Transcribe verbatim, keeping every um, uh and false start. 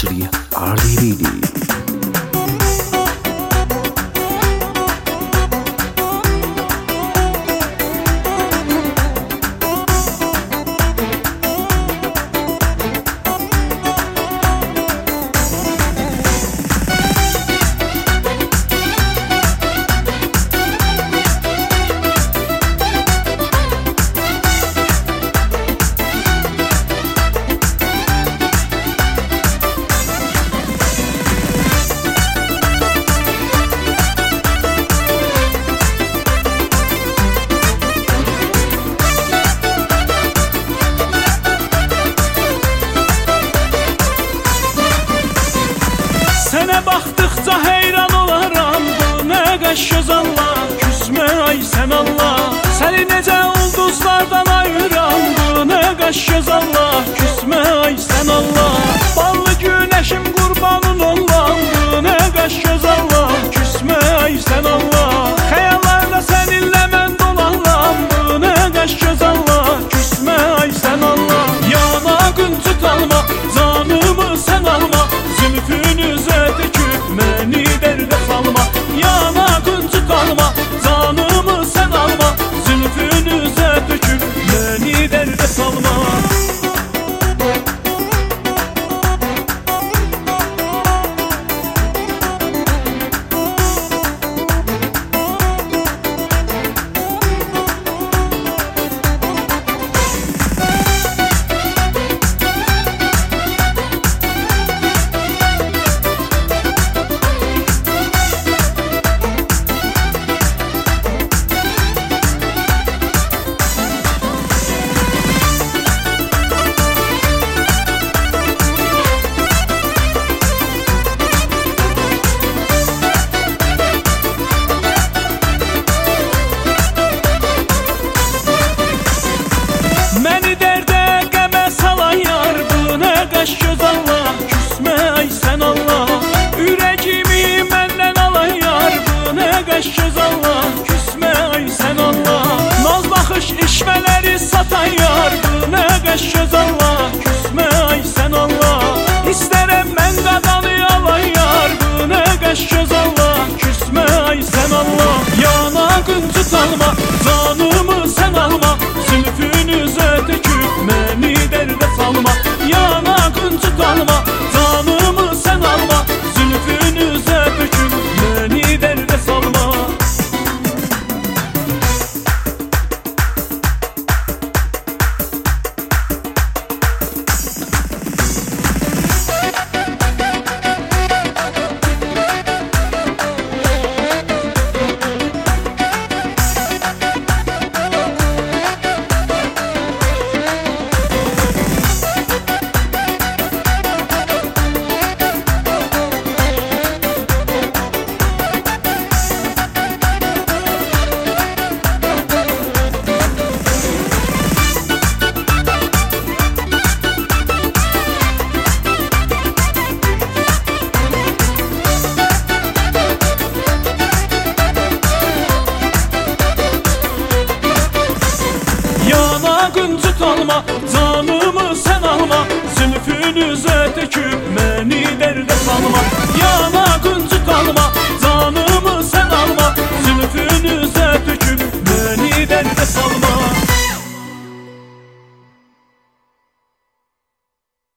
حصري على ريدي. Sənə baxdıqca heyran olaram, bu nə qəş göz Allah, küsmə ay sən Allah. Səni necə ulduzlardan ayıram, bu nə qəş göz Allah, küsmə ay sən Allah. Ballı günəşim qurbanın olan, bu nə qəş göz Allah, küsmə ay sən Allah. Xəyallarda səninlə mən dolanıram, bu nə qəş göz Allah, küsmə ay sən Allah. Yanağın tut alma, canımı sən alma, zülfünüzə döküb məni dərdə salma. Yanağın tut alma, canımı sən alma, zülfünüzə döküb məni dərdə salma. Məni dərdə qəmə salan yar, bu nə qəş göz Allah, küsmə ay sən Allah. Ürəyimi məndən alan yar, bu nə qəş göz Allah, küsmə ay sən Allah. Naz baxış işvələri satan yar, bu nə qəş göz Allah, küsmə ay sən Allah. İstərəm mən qadanı alan yar, bu nə qəş göz Allah, küsmə ay sən Allah. Yanağın tut alma, canımı sən alma, zülfünüzə döküb məni dərdə salma. Yanağın tut alma, canımı sən alma, zülfünüzə döküb məni dərdə salma. Yanağın tut alma, canımı sən alma, zülfünüzə döküb məni dərdə salma. Yanağın